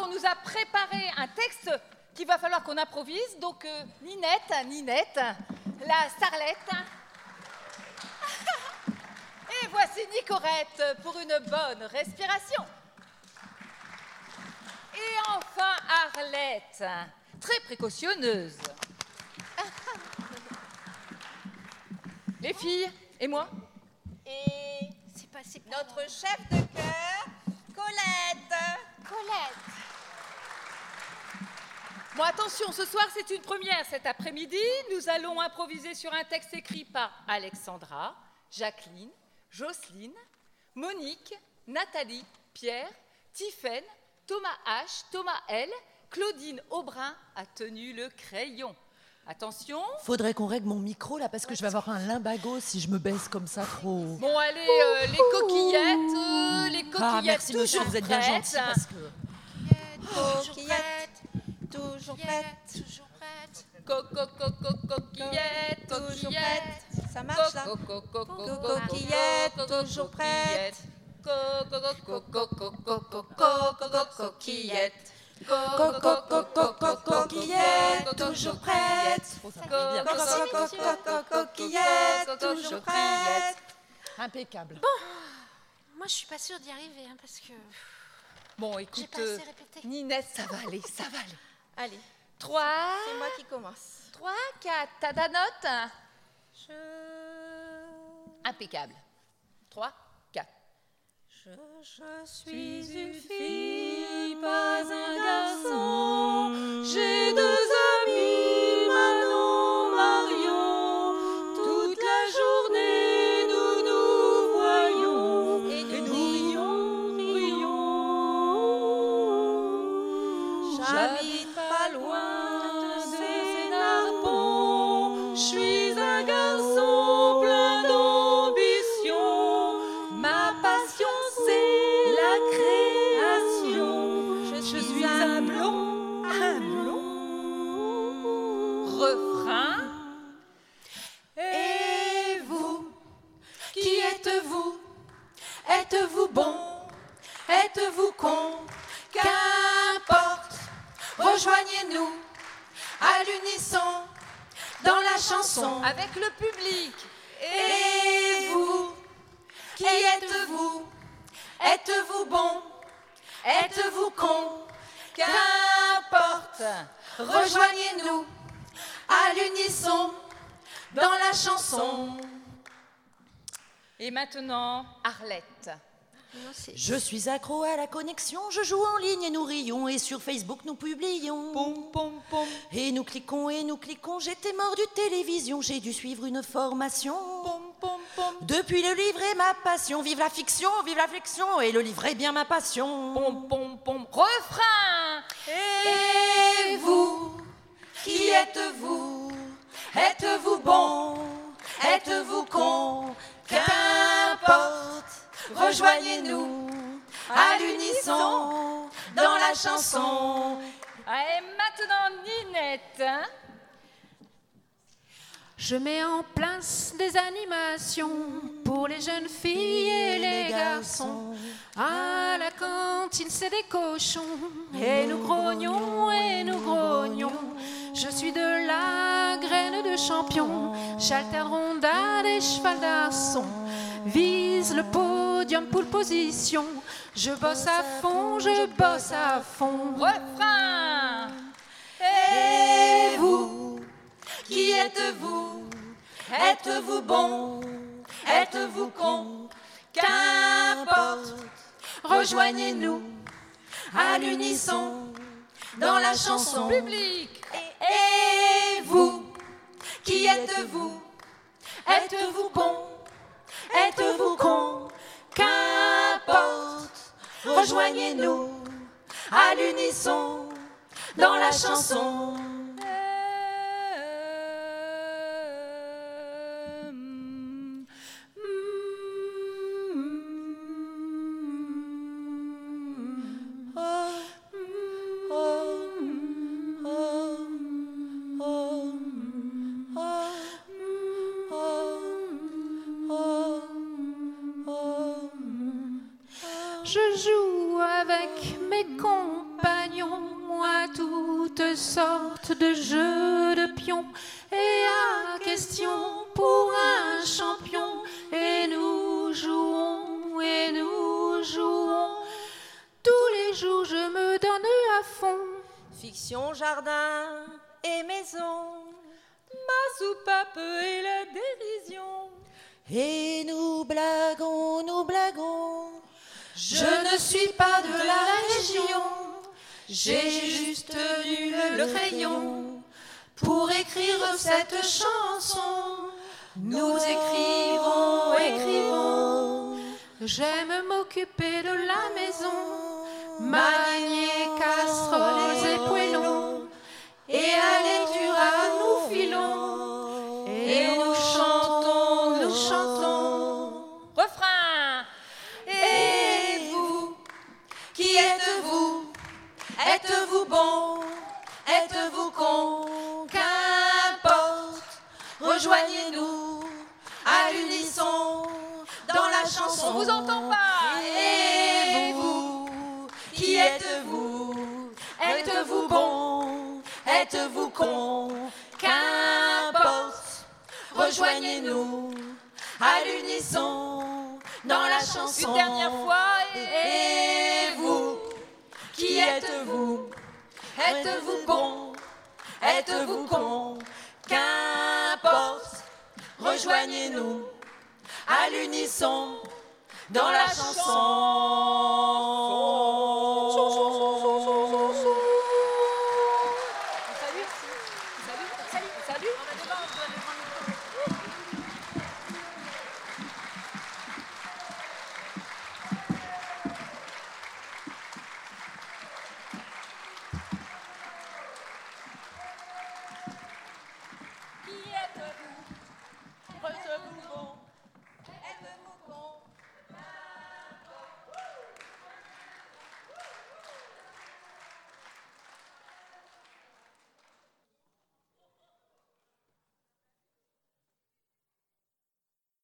on nous a préparé un texte qu'il va falloir qu'on improvise. Donc, Ninette, la starlette. Et voici Nicorette pour une bonne respiration. Et enfin Arlette, très précautionneuse. Les filles, et moi? Et C'est passé par notre chef de chœur, Colette. Bon, attention, ce soir, c'est une première. Cet après-midi, nous allons improviser sur un texte écrit par Alexandra, Jacqueline, Jocelyne, Monique, Nathalie, Pierre, Tiffaine, Thomas H, Thomas L, Claudine Aubrin a tenu le crayon. Attention. Faudrait qu'on règle mon micro là parce que je vais avoir un limbago si je me baisse comme ça trop. Bon, allez, les coquillettes, Ah, merci monsieur, toujours vous êtes bien prêtes. gentil parce que... Coquillette, toujours prête. Toujours prête. Coquillette, Toujours prête. Ça marche là. Coquillette, toujours prête. Coquillette. Coquillette, toujours prête. Coquillette, toujours prête. Impeccable. Moi, je suis pas sûre d'y arriver, hein, parce que Bon, j'ai écoute, pas assez répété. Ninette, ça va aller. Allez, 3, c'est moi qui commence. 4, t'as ta note? Impeccable. 3, 4. Je suis une fille, pas un garçon. J'ai 2 amis, Manon, Marion. Toute la journée, nous nous voyons. Et nous rions. J'habite pas loin de Narbonne. Je suis un garçon plein d'ambition. Ma passion, c'est la création. Je suis un blond. Refrain. Et vous, qui êtes-vous? Êtes-vous bon? Êtes-vous con? Qu'importe, rejoignez-nous à l'unisson dans la chanson. Avec le public. Et vous, qui êtes-vous? Êtes-vous bon? Êtes-vous con? Qu'importe, rejoignez-nous à l'unisson dans la chanson. Et maintenant, Arlette. Non, c'est... Je suis accro à la connexion, je joue en ligne et nous rions, et sur Facebook nous publions. Et nous cliquons, j'étais mort du télévision, j'ai dû suivre une formation. Depuis le livre est ma passion, vive la fiction, et le livre est bien ma passion. Refrain. Et vous, qui êtes-vous? Êtes-vous bon? Êtes-vous con? Qu'importe, rejoignez-nous à l'unisson dans la chanson. Et maintenant, Ninette. Je mets en place des animations pour les jeunes filles et les garçons. À la cantine, c'est des cochons. Et nous grognons. Je suis de la graine de champion. J'alterne rondade et cheval d'arçon. Vise le podium, pole position. Je bosse à fond. Refrain. Et vous, qui êtes-vous? Êtes-vous bon? Êtes-vous con? Qu'importe, rejoignez-nous à l'unisson dans la chanson. Public. Et vous, qui êtes-vous? Êtes-vous bon? Êtes-vous con? Qu'importe, rejoignez-nous à l'unisson dans la chanson. Je joue avec mes compagnons. toutes sortes de jeux de pions et à question pour un champion. Et nous jouons, et nous jouons. Tous les jours je me donne à fond. Fiction, jardin et maison, Ma soupape et la dérision. Et nous blaguons, nous blaguons. Je ne suis pas de la région, j'ai juste lu le crayon pour écrire cette chanson. Nous écrivons, écrivons. J'aime m'occuper de la maison, manier casseroles et poêlons. Et à l'étura nous filons, et nous chantons, nous chantons. Refrain. Et vous, qui êtes-vous? Êtes-vous bon? Êtes-vous con? Qu'importe, rejoignez-nous à l'unisson dans la chanson. On vous entend pas. Et vous, qui êtes-vous? Êtes-vous bon? Êtes-vous con? Qu'importe, rejoignez-nous à l'unisson dans la chanson. Une dernière fois. Et vous, qui êtes-vous? Êtes-vous bon? Êtes-vous con? Qu'importe, rejoignez-nous à l'unisson dans la chanson. Salut. Qui êtes-vous? Êtes-vous